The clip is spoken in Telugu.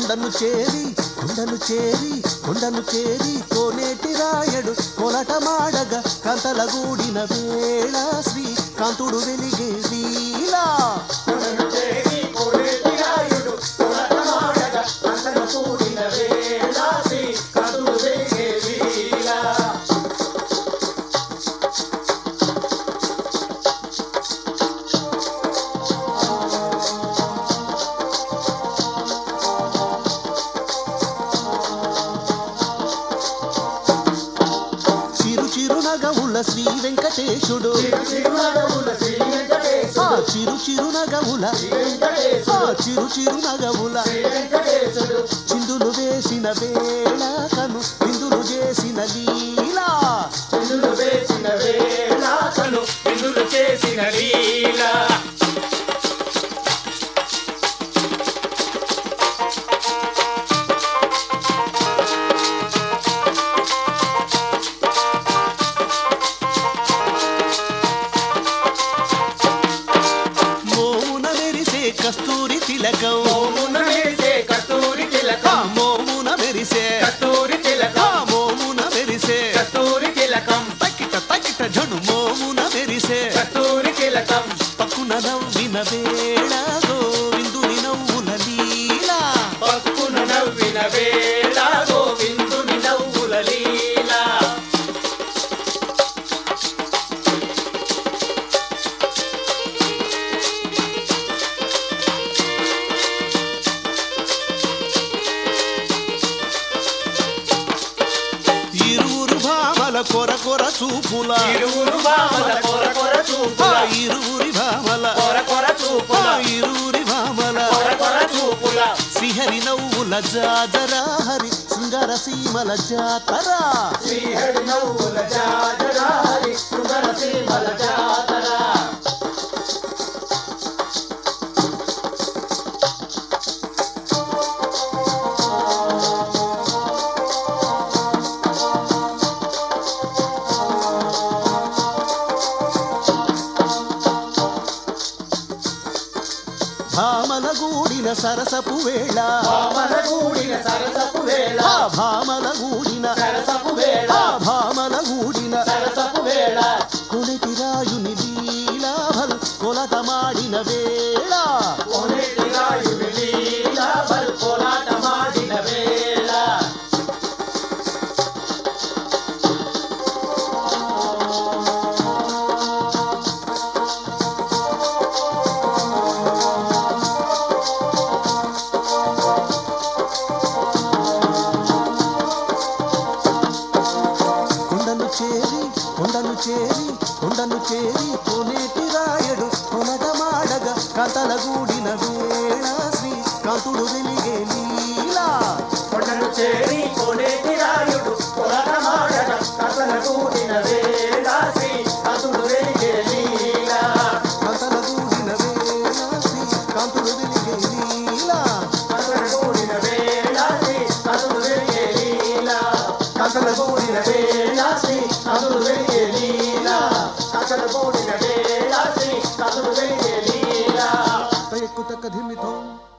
కొండను చేరి కోనేటి రాయడు కొలట మాడగ కాంతల గూడిన వేళ శ్రీ కాంతుడు వెలిగే వీలా కొండను చేరి కోనేటి రాయడు కొలట మాడగ కాంతల గూడిన వేళ శ్రీ కాంతుడు వెలిగే వీలా చిరునగవుల శ్రీ వెంకటేశుడు చిరునగవుల చిందులు వేసిన వేళ కను విందులు చేసిన లీలా కస్తూరి తిలకం మోమున మెరిసే తకిట జడు మోమున మెరిసే పక్కున నవ్విన వేళ గోవిందుని నవ్వుల లీలా కొర కొర చూపుల ఇరువురి భామల శ్రీహరి నవ్వుల జాజరా హరి శృంగార సీమల జాతరా భామల గూడిన సరసపు వేళ కొలటి రాయుని లీలాభల్ కొలట మాడిన వేళ కొండను చేరి కోనేటి రాయడు కొలట మాడగ కాంతల గూడిన వేళ శ్రీ కాంతుడు వెలిగే లీలా కొండను చేరి కోనేటి రాయడు కొలట మాడగ కాంతల గూడిన వేళ శ్రీ కాంతుడు వెలిగే లీలా కాంతల గూడిన వేళ శ్రీ కాంతుడు వెలిగే లీలా కాంతల గూడిన వేళ శ్రీ కాంతుడు వెలిగే లీలా కాంతల గూడిన వేళ శ్రీ కాంతుడు వెలిగే లీలా కాంతల గూడిన వేళ శ్రీ కాంతుడు వెలిగే లీలా తక్కువ ధిమితో